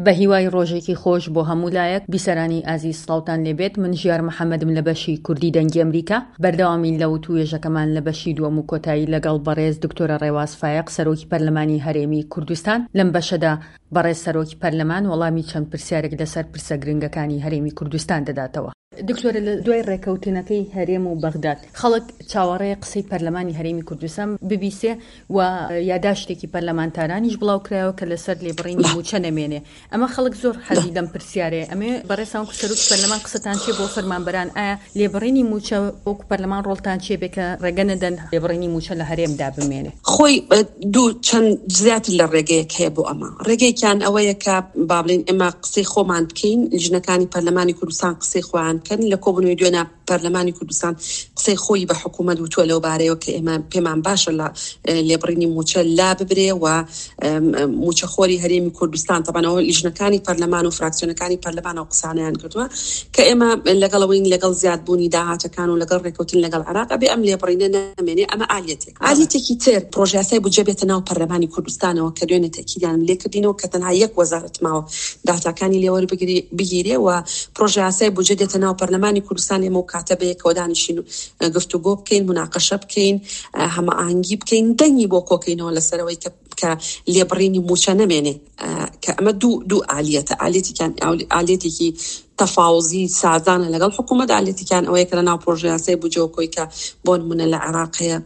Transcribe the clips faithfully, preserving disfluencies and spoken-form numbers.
بە هیوای ڕۆژێکی خۆش بۆ هەموو لایەک بیسەرانی ئازیز سڵاوتان لێبێت. من ژیار محەممەدم لە بەشی کوردی دەنگی ئەمریکا، بەردەوامی لەوت و وێژەکەمان لە بەشی دووەم و کۆتایی لەگەڵ بەڕێز دکتۆرە ڕێواز فایق سەرۆکی پەرلەمانی هەرێمی کوردستان. لەم بەشەدا بەڕێز سەرۆکی پەرلەمان وەڵامی چەند پرسیارێک لەسەر پرسە گرنگەکانی هەرێمی کوردستان دەداتەوە. دکتۆرە، لە دوای ڕێکەوتنەکەی هەرێم و بەغداد خەڵک چاوەڕێی قسەی پەرلەمانی هەرێمی کوردستان ببیسێ و یاداشتێکی پەرلەمانتارانیش بڵاوکرایەوە کە لەسەر لێبڕینی موچە نەمێنێ. ئەمە خەڵک زۆر حەزی لەم پرسیارێ. ئەمێ بەڕێسان سەرۆکی پەرلەمان قسەتان چێ بۆ فەرمانبەران؟ ئایا لێبڕینی موچە وەکو پەرلەمان ڕۆڵتان چێ بێ کە ڕێگە نەدەن لێبڕینی موچە لە هەرێمدا بمێنێ؟ خۆی دوو چەند زیاتر لە ڕێگەیەک هەیە بۆ ئەمە. ڕێگەیەکیان ئەوەیە کە با بڵێن ئێمە قسەی خۆمان بکەین، لیژنەکانی پەرلەمانی کوردستان قسەی خۆیان بکەن، لە کۆبوونەوەی دوێنە پەرلەمانی کوردستان قسەی خۆی بە حکوومەت وتووە لەو بارەیەوە کە ئێمە پێمان باشە لە لێبڕینی موچە لا ببرێ و موچەخۆری هەرێمی کوردستان تەبانەوە لیژنەکانی پەرلەمان و فراکسیۆنەکانی پەرلەمان و قسانیان کردووە کە ئێمە لەگەڵەوەین لەگەڵ زیادبوونی داهاتەکان و لەگەڵ ڕێکەوتن لەگەڵ عێراق ئەبێ ئەم لێبڕینە نامێنێ. ئەمە ئالێتێک ئالێتێکی تر پرۆژە یاسای بودجە بێتە ناو پەرلەمانی کوردستانەوە کە دوێنێ تەکیدیان لێ کردینەوە کە تەنها یەک وەزارەت ماوە داهاتەکانی لێوەر بگیرێ و پرۆژە یاسای بودجە دێتە ناو پەرلەمانی کوردستان. ئێمە و کاتە بەیەکەوە دانیشین و گفتوگۆ بکەین، مناقەشە بکەین، هەماهەنگی بکەین، دەنگی بۆ کۆکەینەوە لەسەرەوەی کە لێبڕینی موچە نەمێنێ. کە ئەمە دوو دوو ئالێتە، ئالێتێکیان ئالێتێکی تەفاوزی سازانە لەگەڵ حکوومەت، ئالێتێکیان ئەوەیە کە لەناو پرۆژە یاسای بودجە کۆی کە بۆ نمونە لە عێراق هەیە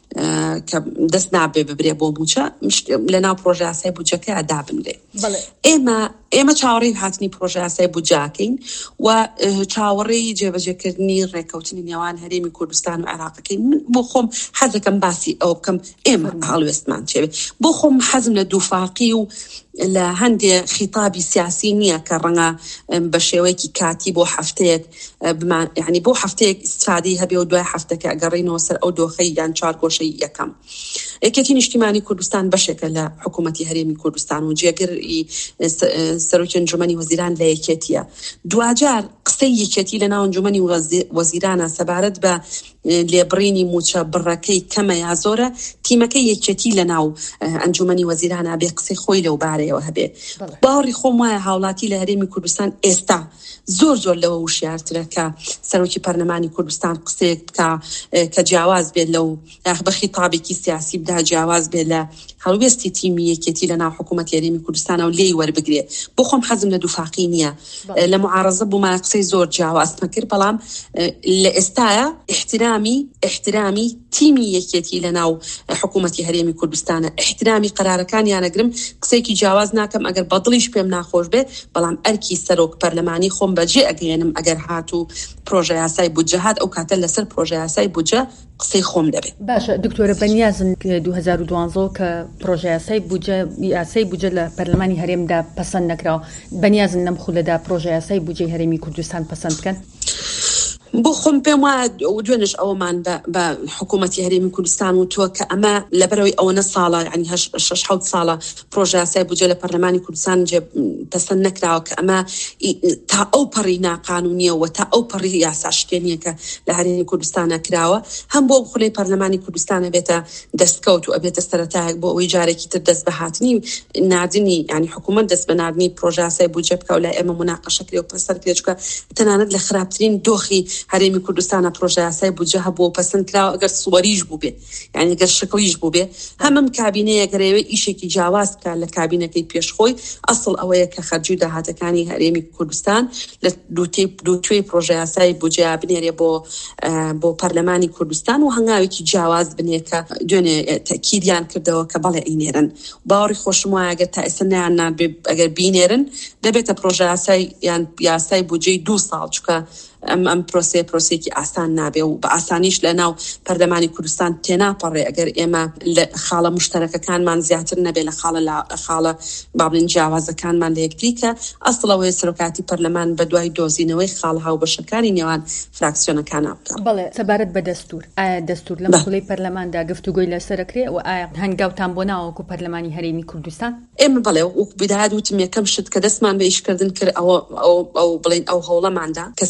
کە دەست نابێ ببرێ بۆ موچە لەناو پرۆژە یاسای بودجەکە ئەدا بنرێ. ئێمە ئێمە چاوەڕێی هاتنی پرۆژە یاسای بودجەکەین و چاوەڕێی جێبەجێکردنی ڕێکەوتنی نێوان هەرێمی کوردستان و عێراقەکەین. بۆ خۆم حەزەکەم باسی ئەو بکەم ئێمە هەڵوێستمان چێبێ. بۆ خۆم حەزم لە دووفاقی و لە هەندێ خیتابی سیاسی نییە کە ڕەنگە بە شێوەیەکی کاتی بۆ هەفتەیەک بمان، یعنی بۆ هەفتەیەک استفادەی هەبێ و دوای هەفتەکە ئەگەڕێینەوە سەر ئەو دۆخەی یان چارگۆشەی یەکەم. یەکێتی نیشتیمانی کوردستان بەشێکە لە حکوومەتی هەرێمی کوردستان و جێگەری سەرۆکی ئەنجومەنی وەزیران لە یەکێتیە. دوجار قسەی یەکێتی لە ناو ئەنجومەنی وەزیرانە سەبارەت بە لێبڕینی موچە بڕەکەی کەمە یا زۆرە، تیمەکەی یەکێتی لە ناو ئەنجومەنی وەزیرانە بێ قسەی خۆی لەو بارەیەوە هەبێ. باوەڕی خۆم وایە هاوڵاتی لە هەرێمی کوردستان ئێستا زۆر زۆر لەوە وشیارترە کە سەرۆکی پەرلەمانی کوردستان قسەیەک بکە کە جیاواز بێت لەو بە خیتابێکی سیاسی بدا، جیاواز بێت لە هەڵوێستی تیمی یەکێتی لە ناو حکوومەتی هەرێمی کوردستان و لێی وەربگرێ. بۆ خۆم حەزم لە دووفاقی نییە. لە معارەزە بوومە قسەی زۆر جیاوازمە کرد، بەڵام لە ئێستاە احترامی احترامی تیمی یەکێتی لە ناو حکوومەتی هەرێمی کوردستانە، احترامی قەرارەکانیانەگرم، قسەیەکی جیاواز ناکەم ئەگەر بەدڵیش پێم ناخۆش بێ، بەڵام ئەرکی سەرۆک پەرلەمانی خۆم بەجێ ئەگەێنم ئەگەر هات و پرۆژە یاسای بودجە هات ئەو کاتە لەسەر پرۆژە یاسای بودجە قسەی خۆم دەبێت. باشە دکتۆرە، بەنیازن دوو هەزار و دوانزە کە پرۆژە یاسای بودجە یاسای بودجە لە پەرلەمانی هەرێمدا پەسەند نەکراوە، بەنیازن لەم خولەدا پرۆژە یاسای بودجەی هەرێمی کوردستان پەسەند بکەن؟ بۆ خۆم پێم وایە دوێنش ئەوەمان بە حکوومەتی هەرێمی کوردستان وتووە کە ئەمە لەبەرەوەی ئەوەنە ساڵە، یعنی شەش حەوت ساڵە پرۆژە یاسای بودجە لە پەرلەمانی کوردستان پەسەند نەکراوە کە ئەمە تا ئەو پەڕی ناقانونیە و تا ئەو پەڕی یاسا شتێنیە کە لە هەرێمی کوردستانە کراوە، هەم بۆ خولەی پەرلەمانی کوردستانە بێتە دەستکەوت و ئەبێتە سەرەتایەک بۆ ئەوەی جارێکی تر دەست بە هاتنی نادنی، یعنی حکوومەت دەست بە نادنی پرۆژە یاسای بودجە بکە و لای ئێمە مناقەشە کرێ و پەسەند کرێ، چونکە تەنانەت لە خراپترین دۆخی هەرێمی کوردستانە پرۆژە یاسای بودجە هەبوو پەسەند کراوە ئەگەر سووەریش بوو بێ، یعنی ئەگەر شکلیش بوو بێ. هەمم کابینەیە گەرەوێ ئیشێکی جیاواز بکە لە کابینەکەی پێشخۆی. ئەسڵ ئەوەیە کە خەرجی و داهاتەکانی هەرێمی کوردستان لە دووتوێی پرۆژە یاسای بودجە بنێرێ بۆ بۆ پەرلەمانی کوردستان و هەنگاوێکی جیاواز بنێ کە دوێنێ تەکیدیان کردەوە کە بەڵێ ئینێرن. باوەڕی خۆشم وایە ئەگەر تا ئێستا نیان نابێ ئەگەر بینێرن دەبێتە پرۆژە یاسای یان یاسای بودجەی دوو ساڵ، چونکە ئەم ئەم پرۆسەیە پرۆسەیەکی ئاسان نابێ و بە ئاسانیش لە ناو پەرلەمانی کوردستان تێناپەڕێ ئەگەر ئێمە لە خاڵە مشتەرەکەکانمان زیاتر نەبێ لە خاڵە خاڵە با بڵێن جیاوازەکانمان لە یەکتری کە ئەسڵەوەی سەرۆکاتی پەرلەمان بە دوای دۆزینەوەی خاڵ هاوبەشەکانی نێوان فراکسیۆنەکانە بکە. بەڵێ، سەبارەت بە دەستور، ئایا دەستور لەم خولەی پەرلەماندا گفتوگۆی لەسەرەکرێ و ئایا هەنگاوتان بۆ ناوەکو پەرلەمانی هەرێمی کوردستان؟ ئێمە بەڵێ وەکو بداهات وتم یەکەم شت کە دەستمان بە ئیش کردن کرد ئەوە ئەو بڵێن ئەو هەوڵەماندا کەسی یەکەمی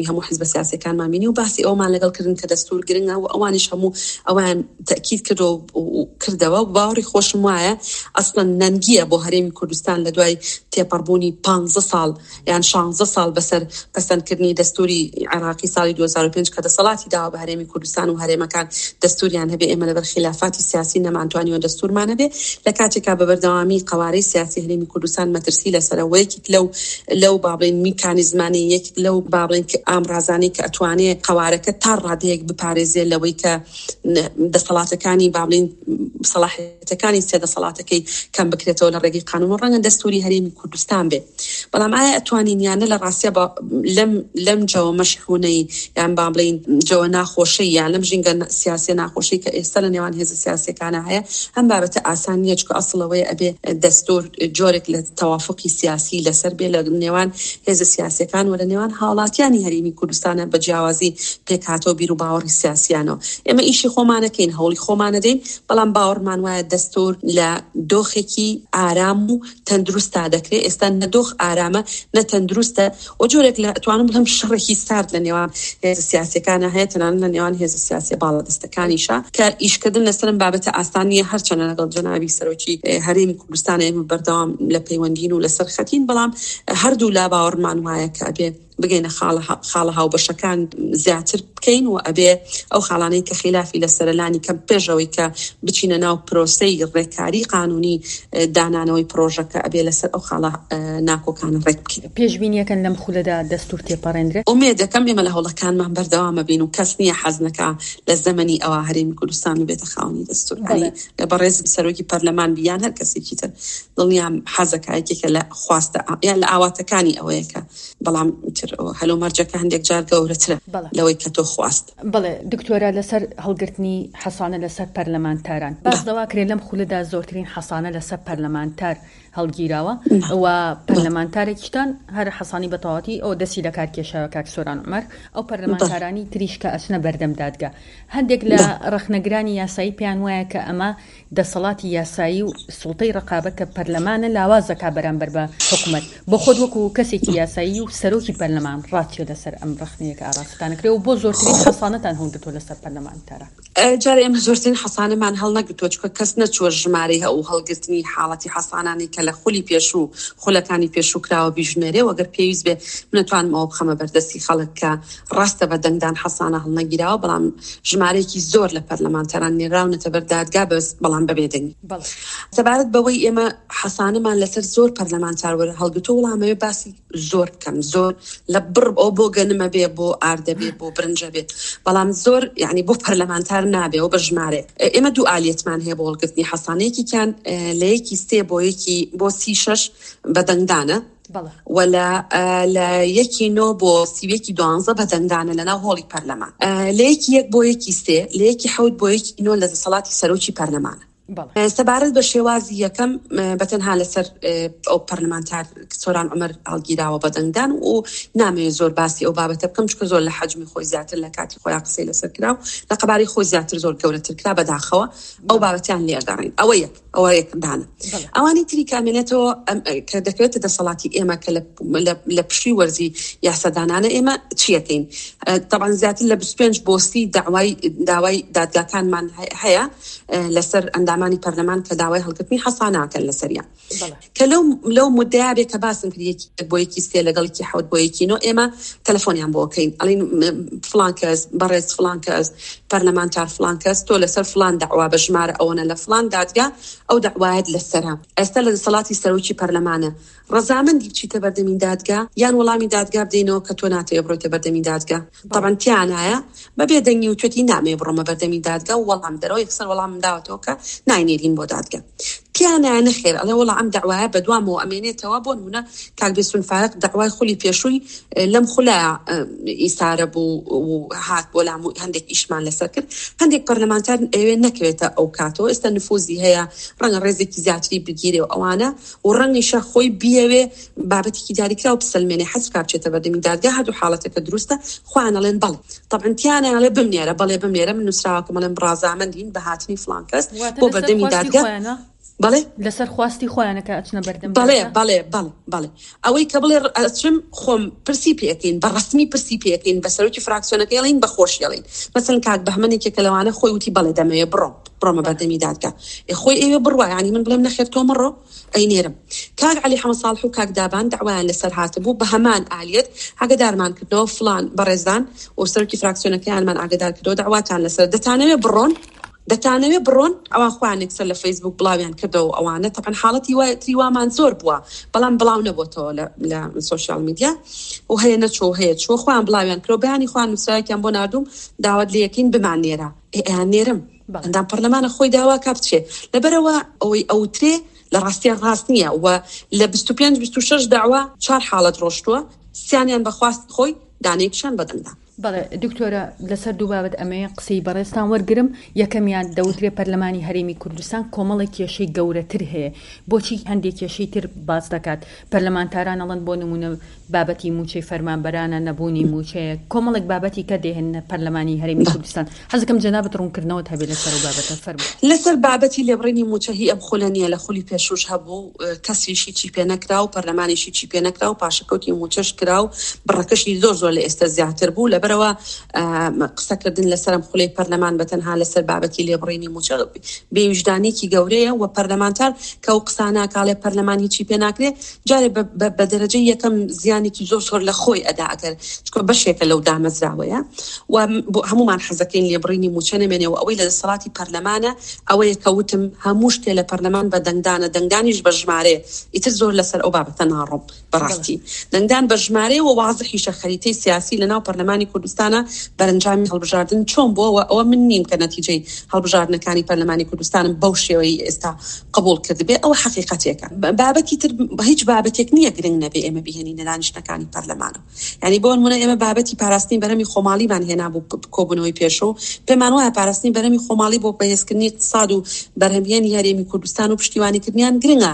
هەموو حیزب سیاسیەکانمان بینی و باسی ئەومان لەگەڵکردن کە دەستور گرنگە و ئەوانیش هەموو ئەوان تەکید کرد و کردەوە و باوەڕی خۆشم وایە ئەسڵەن نەنگیە بۆ هەرێمی کوردستان لە دوای تێپەڕبوونی پانزە ساڵ یان شانزە ساڵ بەسەر پەسەندکردنی دەستوری عێراقی ساڵی دوو هەزار و پێنج کە دەسەڵاتی داوە بە هەرێمی کوردستان و هەرێمەکان دەستوریان هەبێ ئێمە لەبەر خلافاتی سیاسی نەمانتوانیوە دەستورمان هەبێ لە کاتێکا بە بەردەوامی قوارەی سیاسی هەرێمی کوردستان مەترسی لەسەرەوە یەکێک لەو لەو بابڵین میکانیزمانی یەک لەو بابڵین کە ئامرازانی کە ئەتوانێت قوارەکە تا ڕادەیەک بپارێزێ لەوەی کە دەسەڵاتەکانی بابڵین سەلاحیەتەکانی سێ دەسەڵاتەکەی کەم بکرێتەوە لە ڕێگەی قانون و ڕەنگە دەستوری هەرێمی کوردستان بێ بەڵام ئایا ئەتوانین یانە لە ڕاستیە لەم لەم جەوە مەشحونەی یان بابڵین جەوە ناخۆشی یان لەم ژینگە سیاسی ناخۆشی کە ئێستا لە نێوان هێزە سیاسیەکانە هەیە ئەم بابەتە ئاسان نییە چکە ئەسڵەوەی ئەبێ دەستور جۆرێک لە تەوافقی سیاسی لەسەر بێ لە نێوان هێزە سیاسیەکان و لە نێوان هاوڵاتیانی هەرێمی کوردستانە بە جیاوازی پێکهاتەوە بیر و باوەڕی سیاسیانەوە ئێمە ئیشی خۆمانەکەین هەوڵی خۆمانە دەین بەڵام باوەڕمان وایە دەستور لە دۆخێکی ئارام و تەندروستا دەکرێت ئێستا نەدۆخ ئارامە نەتەندروستە و جۆرێک لە ئەتوانم بڵم شڕێکی سارد لە نێوان هێزە سیاسیەکانە هەیە تەنانەت لە نێوان هێزە سیاسی باڵەدەستەکانیشە کە ئیشکردن لەسەرم بابەتە ئاسانیە هەرچەندە لەگەڵ جەنابی سەرۆکی هەرێمی کوردستان ئێمە بەردەوام لە پەیوەندین و لەسەر خەتین بەڵام هەردوو لا باوەڕمان وایە کە ئەبێ بگەینە خاڵە هاوبەشەکان زیاتر بکەین و ئەبێ ئەو خاڵانەی کە خلافی لە سەرلانی کەم پێشەوەی کە بچینە ناو پرۆسەی ڕێکاری قانونی دانانەوەی پرۆژەکە ئەبێ لەسەر ئەو خاڵە ناکۆکانە ڕێک بکەین. پێشبینیەکەن لەم خولەدا دەستور تێپەڕێنرێت؟ ئومێد دەکەم ئێمە لە هەوڵەکانمان بەردەوامە بین و کەس نییە حەز نەکا لە زەمەنی ئەوە هەرێمی کوردستان بێتە خاوەنی دەستور لە بەڕێز سەرۆکی پەرلەمان بیان هەر کەسێکی تر دڵنیام حەزەکایەکێکە لە خواستە یان لە ئاواتەکانی ئەوەیە کە بەڵام هەلو مەرجەکە هەندێک جار گەورەترە لەوەی کە تۆ خواست. بەڵێ دکتۆرە لەسەر هەڵگرتنی حەسانە لەسەر پەرلەمانتاران باس دەوا کرێ لەم خولەدا زۆرترین حەسانە لەسەر پەرلەمانتار هەڵگیراوە و پەرلەمانتارێکیشتان هەر حەسانی بەتەواتی ئەو دەستی لە کار کێشاوە کاک سۆران عومەر ئەو پەرلەمانتارانی تریشکە ئەچنە بەردەم دادگا هەندێک لە ڕەخنەگرانی یاسایی پێیان وایە کە ئەمە دەسەڵاتی یاسایی و سوڵتەی ڕقابەت کە پەرلەمانە لاوازەکا بەرامبەر بە حکوومەت بۆ خۆت وەکو کەسێکی یاسایی و سەرۆکی پەرلەمان ڕاتیە لەسەر ئەم ڕەخنەیەکە ئاراستانەکرێ و بۆ زۆرترین حەسانەتان هەڵگرتووە لەسەر پەرلەمانتارە؟ جارێ ئێمە زۆرترین حەسانەمان هەڵ نەگرتووە چکە کەس نەچووە ژمارەی هەوو هەڵگرتنی حاڵەتی حەسانانی کە لە خولی پێشوو خولەکانی پێشوو کراوە بیژنێرێ وەگەر پێویست بێ منەتوانمەوە بخەمە بەردەستی خەڵک کە ڕاستە بە دەنگدان حەسانە هەڵ نەگیراوە بەڵام ژمارەیەکی زۆر لە پەرلەمانتاران نێراونەتە بەر دادگا بەڵام بەبێ دەنگی. سەبارەت بەوەی ئێمە حەسانەمان لەسەر زۆر پەرلەمانتار وەرە هەڵگرتووە وڵامەوێ باسی زۆر بکەم زۆر لە بڕ ئەو بۆ گەنمە بێ بۆ ئاردە بێ بۆ برنجە بێ بەڵام زۆر یعنی بۆ پەرلەمانتار نابێ و بە ژمارە ئێمە دوو ئالیەتمان هەیە بۆ هەڵگرتنی حەسانەیەکیان لە یەکی سێ بۆ یەکی بۆ سی شەش بەدەنگدانە ولا لە یەکی نۆ بۆ سیوێکی دوانزە بەدەنگدانە لە ناو هۆڵی پەرلەمان لە یەکی یەک بۆ یەکی سێ لە یەکی حەوت بۆ یەکی نۆ لە دەسەڵاتی سەرۆکی پەرلەمانە. سەبارەت بە شێوازی یەکەم بەتەنها لەسەر ئەو پەرلەمانتار سۆران عومەر هەڵگیراوە بەدەنگدان و نامەوێت زۆر باسی ئەو بابەتە بکەم چکە زۆر لە حەجمی خۆی زیاتر لە کاتی خۆیان قسەی لەسەر کرا و لە قەبارەی خۆی زیاتر زۆر گەورەتر کرا بەداخەوە ئەو بابەتیان لێگەڕین ئەوە یەک ئەوە یەکدانە. ئەوانی تری کامێنێتەوە کە دەکرێتە دەسەڵاتی ئێمە کە لە پشتی وەرزی یاسەدانانە ئێمە چیەکەین طبعا زیاتر لە بیست و پێنج بۆستی داوای داوای دادگاکانمان هەیە لەسەر ئەندامانی پەرلەمان کە داوای هەڵگرتنی حەساناکەن لەسەریان کە لەو لەو مدعیا بێ کە باسم کرد یەکی بۆ یەکی سێ لەگەڵی حەوت بۆ یەکی نۆ ئێمە تەلەفۆنیان بۆکەین ئەڵین فڵان کەس بەڕێز فڵان کەس پەرلەمانتار فڵان کەس تۆ لەسەر فڵان داوا بە ژمارە ئەوەنە لە فڵان دادگا ئەو داوایت لەسەرە ئێستا لە دەسەڵاتی سەرۆکی پەرلەمانە ڕەزامەندی بچیتە بەردەمی دادگا یان وەڵامی دادگا بدەینەوە کە تۆ ناتەوێت بڕۆیتە بەردەمی دادگا طبعا تیانایە بەبێ دەنگی و توێتی نامێ بڕۆمە بەردەمی دادگا و وەڵام دەرەوە یەکسەر وەڵام داوەتەوە کە ناینێرین بۆ دادگا تیانایە نەخێر ئەڵێ وەڵا ئەم داوایە بەدوامەوە ئەمێنێتەوە بۆ نمونە کاک بێسون فارق داوای خولی پێشووی لەم خولایە ئیسارە بوو و هات بۆ لام و هەندێک ئیشمان لەسەر کرد هەندێک پەرلەمانتار ئەوێ نەکەوێتە ئەو کاتەوە ئێستا نفوزی هەیە ڕەنگە ڕێزێکی زیاتری بگیرێ و ئەوانە و ڕەنگیشە خۆی بیەوێ بابەتێکی دیاریکرا و بسەلمێنێ حەز کا بچێتە بەردەمی دادگا هەردوو حاڵەتەکە دروستە خوان ئەڵێن بەڵێ طبعا تیانایە بمنێرە بەڵێ بمنێرە من نووسراوە کە مەڵێم ڕازامەندین بە هاتنی فڵان کەس بۆ بەردەمی دادگا بەڵێ لەسەر خواستی خۆیانەکە ئەچنە بەردەم بەڵێ بەڵێ بەڵێ بەڵێ ئەوەی کە بڵێ ئەچم خۆم پرسی پێکەین بە ڕسمی پرسی پێکەین بە سەرۆکی فراکسیۆنەکە یڵین بەخۆشیڵین مەسەن کاک بەهمەنێکێکە لەوانە خۆی وتی بەڵێ دەمەوێ بڕۆم بڕۆمە بەردەمی دادگا خۆی ئێوێ بڕوە ینی من بڵێم نەخێر تۆ مڕۆ ئەی نێرم کاک عەلی حەمەد ساڵح و کاک دابان دەعوایان لەسەر هاتبوو بە هەمان ئالیەت ئاگادارمان کردنەوە فڵان بەڕێزان و سەرۆکی فراکسیۆنەکەیانمان ئاگادار کردەوە دەعواتان لەسەر دەتانەوێ بڕۆن دەتانەوێ بڕۆن ئەوان خۆیان یەکسەر لە فەیسبوک بڵاویان کردەوە ئەوانە تەقەن حاڵەتی وای تریوامان زۆر بووە بەڵام بڵاو نەبووەوە لە سۆشیال میدیا و هەیە نەچۆ هەیە چۆ خۆیان بڵاویان کردەوە بەیانی خۆیان نووسراوێکیان بۆ ناردووم داوات لە یەکین بمان نێرە ئێیان نێرم ئەندام پەرلەمانە خۆی داوا کا بچێ لەبەرەوە ئەوەی ئەوترێ لە ڕاستیان ڕاست نییە و لە بیست و پێنج بیست و شەش داوا چوار حاڵەت ڕۆشتووە سیانیان بەخواست خۆی دانەیەکشان بەدەندا بەڵێ دکتۆرە لەسەر دوو بابەت ئەمەیە قسەی بەڕێستان وەرگرم یەکەمیان دەوترێ پەرلەمانی هەرێمی کوردستان کۆمەڵی کێشەی گەورەتر هەیە بۆچی هەندێک کێشەی تر باز دەکات پەرلەمانتاران ئەڵەن بۆ نمونە بابەتی موچەی فەرمانبەرانە نەبوونی موچەیە کۆمەڵێک بابەتی کە دێهێنە پەرلەمانی هەرێمی کوردستان حەزەکەم جەنابەت ڕوونکردنەوەت هەبێ لەسەر و بابەتە فەرموو لەسەر بابەتی لێبڕینی موچە هی ئەم خۆلە نییە لە خولی پێشوش هەبوو کەسیشی چی پێ نەکرا و پەرلەمانیشی چی پێ نەکرا و پاشەکەوتی موچەش کرا و بڕەکەشی زۆر زۆر لە ئێستا زیاتر بوو لەبەرەوە قسەکردن لەسەرم خولەی پەرلەمان بەتەنها لەسەر بابەتی لێبڕینی موچە بێویژدانێکی گەورەیە و پەرلەمانتار کە و قسانە کاڵێ پەرلەمانی چی پێ ناکرێ جارێ بە دەرەجەی یەکەم زیانێکی زۆر زۆر لە خۆی ئەدا ئەگەر چکە بەشێکە لەو دامەزراوەیە و هەمومان حەزەکەین لێبڕینی موچە نەمێنێ و ئەوەی لە دەسەڵاتی پەرلەمانە ئەوەیە کەوتم هەموو شتێ لە پەرلەمان بە دەنگدانە دەنگدانیش بە ژمارێ ئیتر زۆر لەسەر ئەو بابەتە ناڕۆم بەڕاستی دەنگدان بە ژمارێ و واضحیشە خەریتەی سیاسی لەناو پەرلەمانی کوردستانە بەرەنجامی هەڵبژاردن چۆن بووە ئەوە من نیم کە نەتیجەی هەڵبژاردنەکانی پەرلەمانی کوردستانم بەو شێوەی ئێستا قبول کرد بێ ئەوە حەقیقەتێکە بابەتی تر هیچ بابەتێک نییە گرنگ نەبێ ئێمە بهێنینە دانیشتەکانی پەرلەمانە یعنی بۆ نمونە ئێمە بابەتی پاراستنی بەرەمی خۆماڵیمان هێنا بوو کۆبوونەوەی پێشەوە پێمان وایە پاراستنی بەرەمی خۆماڵی بۆ بەهێزکردنی اقتصاد و بەرهەمهێنی هەرێمی کوردستان و پشتیوانیکردنیان گرنگە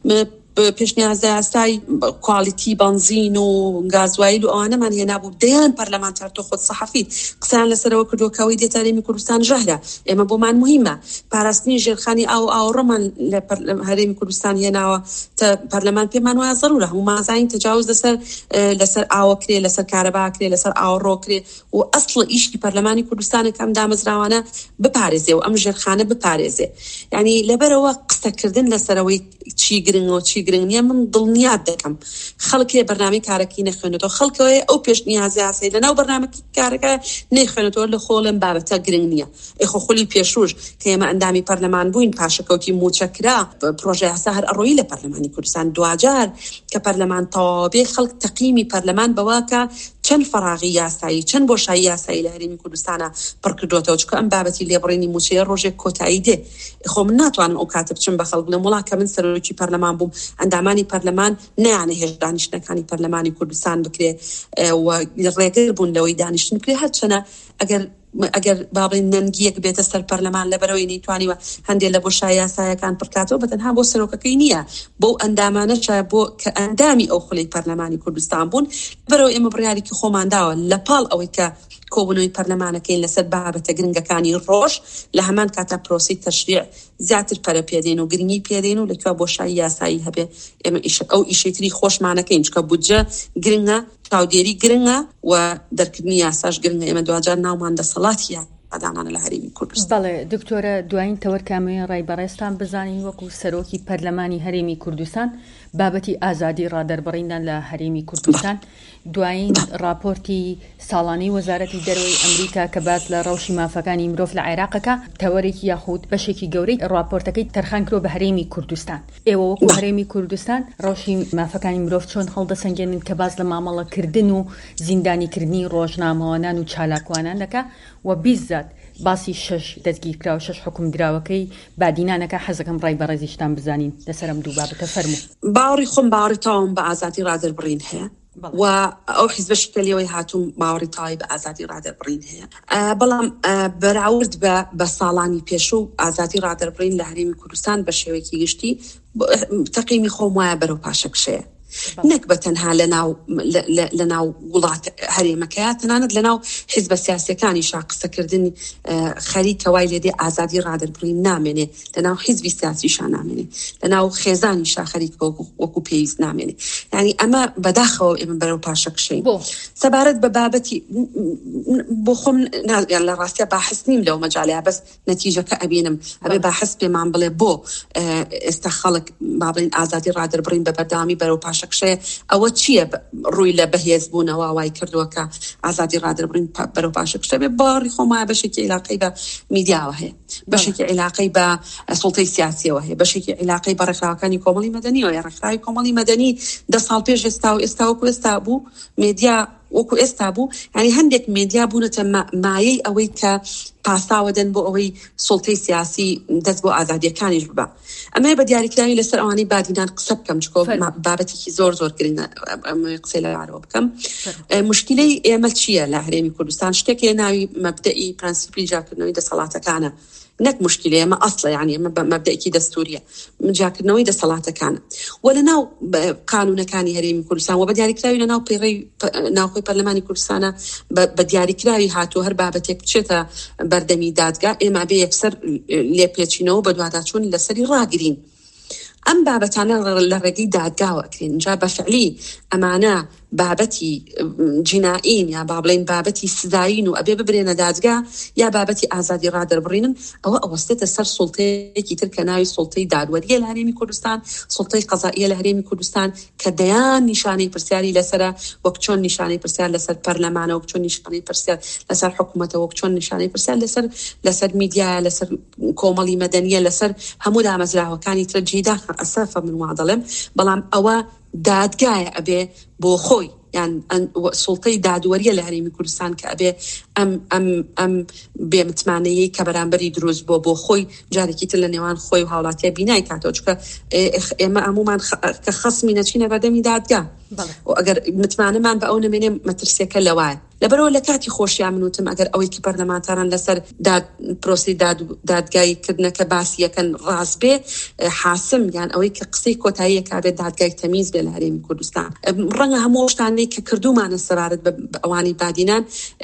پێشنیازە ئاسای کوالیتی بنزین و گازوایل و ئەوانەمان هێنابوو دەیان پەرلەمانتار تۆ خۆت سەحەفیت قسەیان لەسەرەوە کردووەکەوەی دێتە هەرێمی کوردستان ژەهرە ئێمە بۆمان مهمە پاراستنی ژێرخانی ئاو ئاوڕەمان لە هەرێمی کوردستان هێناوە تا پەرلەمان پێمان وایە زەرورە هەموو مازاین تەجاوز لەسەر لەسەر ئاوە کرێ لەسەر کارەبا کرێ لەسەر ئاوڕۆ کرێ و ئەسڵ ئیشی پەرلەمانی کوردستانە کەم دامەزراوانە بپارێزێ و ئەم ژێرخانە بپارێزێ یعنی لەبەرەوە قسەکردن لەسەرەوەی چی گرنگەوە چی گرنگ نییە من دڵنیات دەکەم خەڵکێ بەرنامەی کارەکەی نەخوێنێتەوە خەڵکەوەی ئەو پێشنیازی یاسایی لەناو بەرنامەی کارەکە نەخوێنێتەوە لە خۆڵم بابەتە گرنگ نییە ئێخۆ خولی پێشوش کە ئێمە ئەندامی پەرلەمان بووین پاشەکەوتی موچەکرا پرۆژە یاسا هەر ئەڕۆیی لە پەرلەمانی کوردستان دوجار کە پەرلەمان تەواوبێ خەڵک تەقیمی پەرلەمان بەواکە چەند فەراغی یاسایی چەند بۆشایی یاسایی لە هەرێمی کوردستانە پڕکردوێتەوە چکە ئەم بابەتی لێبڕینی موچەیە ڕۆژێک کۆتایی دێ خۆ من ناتوانم ئەو کاتە بچم بە خەڵک لەم وڵا کە من سەرۆکی پەرلەمان بووم ئەندامانی پەرلەمان نەیانە هێش دانیشتەکانی پەرلەمانی کوردستان بکرێ و ڕێگر بوون لەوەی دانیشتن بکرێ هەرچەنە ئەگەر ئەگەر باڵین نەنگیەک بێتە سەر پەرلەمان لەبەرەوەی نەیتوانیوە هەندێک لە بۆشایی یاسایەکان پڕکاتەوە بەتەنها بۆ سەرۆکەکەی نییە بۆ ئەندامانە شایە بۆ کە ئەندامی ئەو خولەی پەرلەمانی کوردستان بوون بەرەوە ئێمە بڕیارێکی خۆمان داوە لە پاڵ ئەوەی کە کۆبوونەوەی پەرلەمانەکەین لەسەر بابەتە گرنگەکانی ڕۆژ لە هەمان کاتە پرۆسی تەشریع زیاتر پەرە پێدێن و گرنگی پێدێن و لەکوێ بۆشایی یاسایی هەبێ ئێمە ئەو ئیشێتری خۆشمانەکەین چکە بودجە گرنگە چاودێری گرنگە و دەرکردنی یاساش گرنگە ئێمە دوجار ناومان دەسەڵاتیە ئەدامان لە هەرێمی کوردستان. بەڵێ دکتۆرە دوایین تەوەرکامەی ڕایبەڕێستان بزانین وەکو سەرۆکی پەرلەمانی هەرێمی کوردستان بابەتی ئازادی ڕادەربڕیندان لە هەرێمی کوردستان دوایین راپۆرتی ساڵانەی وەزارەتی دەرەوەی ئەمریکا کە باس لە ڕەوشی مافەکانی مرۆڤ لە عێراقەکە تەوەرێکی یاخود بەشێکی گەورەی راپۆرتەکەی تەرخان کرۆ بە هەرێمی کوردستان ئێوە وەکو هەرێمی کوردستان ڕەوشی مافەکانی مرۆڤ چۆن هەڵدەسەنگێنن کە باس لە مامەڵەکردن و زیندانیکردنی ڕۆژنامەوانان و چالاکوانان دەکا و بیزات باسی شش دەستگیرکراوە شش حکم دراوەکەی بادینانەکە حەزەکەم ڕایبەڕێزیشتان بزانین لەسەرم دوو بابەتە فەرموو. باوەڕی خۆم باوەڕی تاوم بە ئازادی ڕادەربڕین هەیە و ئەو حیزبەشی کە لێوەی هاتووم باوەڕی تاوی بە ئازادی ڕادەربڕین هەیە بەڵام بەراورد بە بە ساڵانی پێشوو ئازادی ڕادەربڕین لە هەرێمی کوردستان بە شێوەیەکی گشتی تەقیمی خۆم وایە بەرەو پاشەکشەیە نەک بە تەنها لە ناو وڵات هەرێمەکەیە تەنانەت لە ناو حیزبە سیاسیەکانی شا قسەکردنی خەریکەوای لێدێ ئازادی ڕادربڕین نامێنێ لە ناو حیزبی سیاسیشان نامێنێ لە ناو خێزانی شا خەریک وەکو پێویست نامێنێ یعنی ئەمە بەداخەوە ئێمە بەرەو پاشەکشەین سەبارەت بە بابەتی بۆ خۆم لە ڕاستیە باحث نیم لەو مەجالەیە بەس نەتیجەکە ئەبینم ئەبێ باحث پێمان بڵێ بۆ ئێستا خەڵک با بڵێن ئازادی ڕادربڕین بە بەردەوامی بەرەو پاشەکشەیە ئەوە چییە ڕووی لە بەهێز بوونەوە وای کردووە کە ئازادی ڕادربڕین بەرەو پاشەکشە بێ باڕی خۆمایە بەشێکی عیلاقەی بە میدیاوە هەیە بەشێکی عیلاقەی بە سوڵتەی سیاسیەوە هەیە بەشێکی عیلاقەی بە ڕێکخراوەکانی کۆمەڵی مەدەنیەوە یا ڕێکخراوی کۆمەڵی مەدەنی دە ساڵ پێش ئێستا و ئێستا وەکو ئێستا بوو مێدیا وەکو ئێستا بوو ینی هەندێک مێدیا بوونەتە مایەی ئەوەی کە پاساوەدەن بۆ ئەوەی سوڵتەی سیاسی دەست بۆ ئازادیەکانیش ببە ئەمە بە دیاریکراوی لەسەر ئەوانەی بادینان قسە بکەم چکۆ بابەتێکی زۆر زۆر گرنگە قسەی لەوارەوە بکەم مشکلەی ئێمە چییە لە هەرێمی کوردستان شتێکی ناوی مەبدەئی پرەنسیپی جاکردنەوەی دەسەڵاتەکانە نەک مشکلەیە ئەمە ئەسڵە یعنی ئەمە مەبدەئێکی دەستوریە جاکردنەوەی دەسەڵاتەکانە و لە ناو قانونەکانی هەرێمی کوردستان و بە دیاریکراوی لە ناو پەیڕەی ناوخۆی پەرلەمانی کوردستانە بە دیاریکراوی هاتووە هەر بابەتێک بچێتە بەردەمی دادگا ئێمە بێ یەکسەر لێپێچینەوە بە دوواداچوون لەسەری ڕاگرین ئەم بابەتانە لە ڕێگەی دادگاوە ئەکرێن جا بەفعلی ئەمانە بابەتی جینائین یا با بڵێن بابەتی سزاین و ئەبێ ببرێنە دادگا یا بابەتی ئازادی ڕادربڕینن ئەوە ئەوەستێتە سەر سوڵتەیەکی تر کە ناوی سوڵتەی دادوەریە لە هەرێمی کوردستان سوڵتەی قەزائیە لە هەرێمی کوردستان کە دەیان نیشانەی پرسیاری لەسرە وەک چۆن نیشانەی پرسیار لەسەر پەرلەمانە وەک چۆن نیشانەی پرسیار لەسەر حکوومەتە وەک چۆن نیشانەی پرسیار لەسەر لەسەر میدیایە لەسەر کۆمەڵی مەدەنیە لەسەر هەموو دامەزراوەکانی تر جێدا ئەسەفە من وا دەڵێم بەڵام ئەوە دادگایە ئەبێ بۆ خۆی یان سوڵتەی دادوەریە لە هەرێمی کوردستان کە ئەبێ ئەم ئەم ئەم بێمتمانەیەی کە بەرامبەری دروست بۆ بۆ خۆی جارێکی تر لە نێوان خۆی و هاوڵاتیە بینای کاتەوە چکە ئێمە هەمومان کە خەسمی نەچینە بەردەمی دادگا و ئەگەر متمانەمان بە ئەو نمێنێ مەترسیەکە لەوایە لەبەرەوە لە کاتی خۆشیان منوتم ئەگەر ئەوەی کە پەرلەمانتاران لەسەر پرۆسی دادگایی کردنەکە باسیەکەن ڕاست بێ حاسم یان ئەوەی کە قسەی کۆتاییە کابێت دادگای تەمیز بێ لە هەرێمی کوردستان ڕەنگە هەموو شتانەی کە کردومانە سەبارەت بە ئەوانی بادینان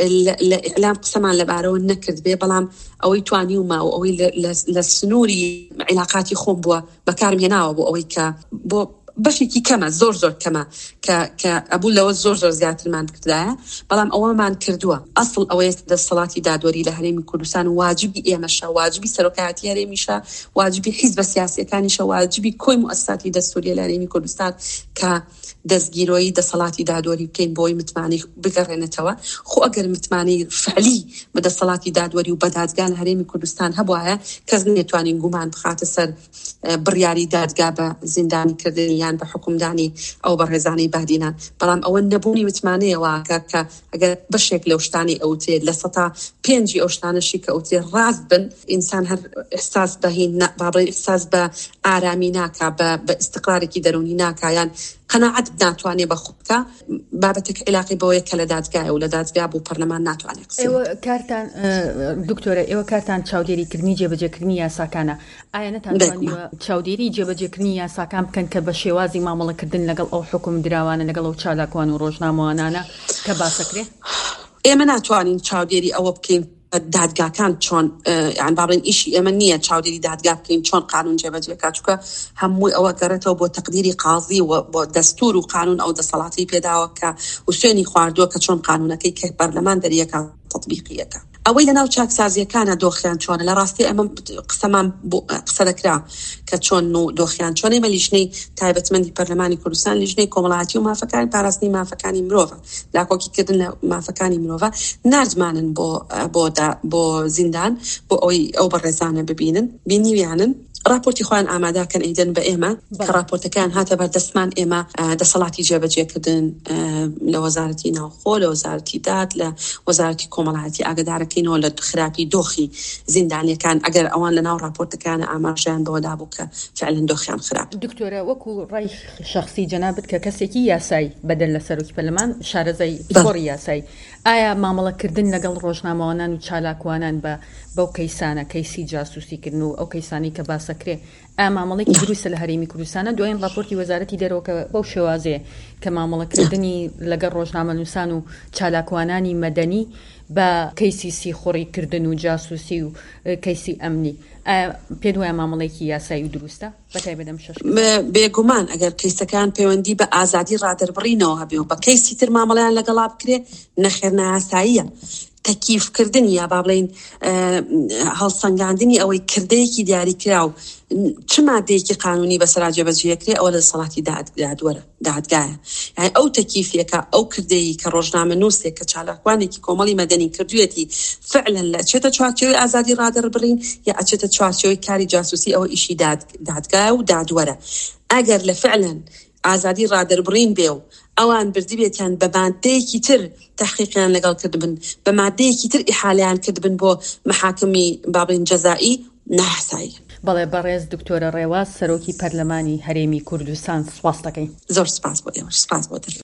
لە ئیعلام قسەمان لەبارەوە نەکرد بێ بەڵام ئەوەی توانیومە و ئەوەی لە سنووری عیلاقاتی خۆم بووە بەکارم هێناوە بۆ ئەوەی کە بۆ بەشێکی کەمە زۆر زۆر کەمە کە ئەبوو لەوە زۆر زۆر زیاترمان کردایە بەڵام ئەوەمان کردووە ئەسڵ ئەوەیە دەسەڵاتی دادوەری لە هەرێمی کوردستان واجبی ئێمەشە واجبی سەرۆکایەتی هەرێمیشە واجبی حیزبە سیاسیەکانیشە واجبی کۆی موئەسساتی دەستوریە لە هەرێمی کوردستان کە دەستگیرۆی دەسەڵاتی دادوەری بکەین بۆی متمانی بگەڕێنێتەوە خۆ ئەگەر متمانی فعلی بە دەسەڵاتی دادوەری و بە دادگا لە هەرێمی کوردستان هەبوایە کەس نێتوانین گومان بخاتە سەر بڕیاری دادگا بە زیندانی کردنی یان بە حکومدانی ئەو بەڕێزانەی بادینان بەڵام ئەوە نەبوونی متمانەیەوە کە ئەگەر بەشێک لەو شتانی ئەوتێ لە سەتا پێنجی ئەو شتانەشی کە ئەوتێ ڕاست بن ئینسان هەر ئحساس بەهین بابڵێ ئحساس بە ئارامی ناکا بە ئیستقرارێکی دەرونی ناکایان قەناعەت ناتوانێ بە خودکە بابەتێک علاقی بەوەیە کە لە دادگایە و لە دادگا بوو پەرلەمان ناتوانێت قسە ئێوە کارتان دکتۆرە ئێوە کارتان چاودێریکردنی جێبەجێکردنی یاساکانە ئایا نەتانوانیوە چاودێری جێبەجێکردنی یاساکان بکەن کە بە شێوازی مامەڵەکردن لەگەڵ ئەو حکوم دراوانە لەگەڵ ئەو چالاکوان و ڕۆژنامەوانانە کە باسەکرێ ئێمە ناتوانین چاودێری ئەوە بکەین دادگاکان چۆن یان باڵێن ئیشی ئێمە نییە چاودێری دادگا بکەین چۆن قانون جێبەجێکات چونکە هەمووی ئەوە گەڕێتەوە بۆ تەقدیری قازی و بۆ دەستور و قانون ئەو دەسەڵاتی پێداوە کە وشوێنی خواردووە کە چۆن قانونەکەی کە پەرلەمان دەریەکە تطبیقیەکە ئەوەی لە ناو چاکسازیەکانە دۆخیان چۆنە لە ڕاستی ئەمە قسەمان قسە دەکرا کە چۆن و دۆخیان چۆن ئێمە لیژنەی تایبەتمەندی پەرلەمانی کوردستان لیژنەی کۆمەڵایەتی و مافەکانی پاراستنی مافەکانی مرۆڤە لاکۆکیکردن لە مافەکانی مرۆڤە ناردمانن بۆ بۆ بۆ زیندان بۆ ئەوەی ئەو بەڕێزانە ببینن بینیویانن راپۆرتی خۆیان ئامادەکەن ئەیدەن بە ئێمە کە راپۆرتەکان هاتە بەردەستمان ئێمە دەسەڵاتی جێبەجێکردن لە وەزارەتی ناوخۆ لە وەزارەتی داد لە وەزارەتی کۆمەڵایەتی ئاگادارەکەینەوە لە خراپی دۆخی زیندانیەکان ئەگەر ئەوان لە ناو راپۆرتەکانە ئاماژیان بەوەدا بوو کە فعلەن دۆخیان خراپ. دکتۆرە وەکو ڕای شەخسی جەنابەت کە کەسێکی یاسایی بەدەن لە سەرۆکی پەرلەمان شارەزای پۆڕی یاسایی ئایا مامەڵەکردن لەگەڵ ڕۆژنامەوانان و چالاکوانان بە بەو کەیسانە کەیسی جاسوسیکردن و ئەو کەیسانی کە باسە باسەکرێ ئا مامەڵێکی دروستە لە هەرێمی کوردستانە. دوایین راپۆرتی وەزارەتی دەرەوە بەو شێوازەیە کە مامەڵەکردنی لەگەڵ ڕۆژنامەنووسان و چالاکوانانی مەدەنی بە کەیسی سیخۆڕیکردن و جاسووسی و کەیسی ئەمنی پێ وایە مامەڵێکی یاسایی و دروستە بەتایبەت شەش بێگومان ئەگەر کەیسەکان پەیوەندی بە ئازادی ڕادەربڕینەوە هەبێ و بە کەیسی تر مامەڵەیان لەگەڵا بکرێ نەخێر نایاساییە. تەکیفکردن یا با بڵێن هەڵسەنگاندنی ئەوەی کردەیەکی دیاریکرا و چ مادەیەکی قانونی بەسەرا جێبەجێکرێ ئەوە لە دەسەڵاتی دادوەرە دادگایە. یعنی ئەو تەکیفیەکە ئەو کردەیە کە ڕۆژنامەنووسێک کە چالاکوانێکی کۆمەڵی مەدەنی کردوێتی فعلا لە چێتە چوارچێوەی ئازادی ڕادەربڕین یا ئەچێتە چوارچێوەی کاری جاسووسی ئەوە ئیشی دادگایە و دادوەرە. ئەگەر لە فعلا ئازادی ڕادەربڕین بێ و ئەوان بردی بێتیان بە مادەیەکی تر تحقیقیان لەگەڵ کردبن بە مادەیەکی تر ئیحالیان کردبن بۆ محاکمی بابڵین جەزایی ناحسایی. بەڵێ بەڕێز دکتۆرە ڕێواز سەرۆکی پەرلەمانی هەرێمی کوردستان سپاس دەکەین. زۆر سپاس بۆ ئێوە. سپاس بۆ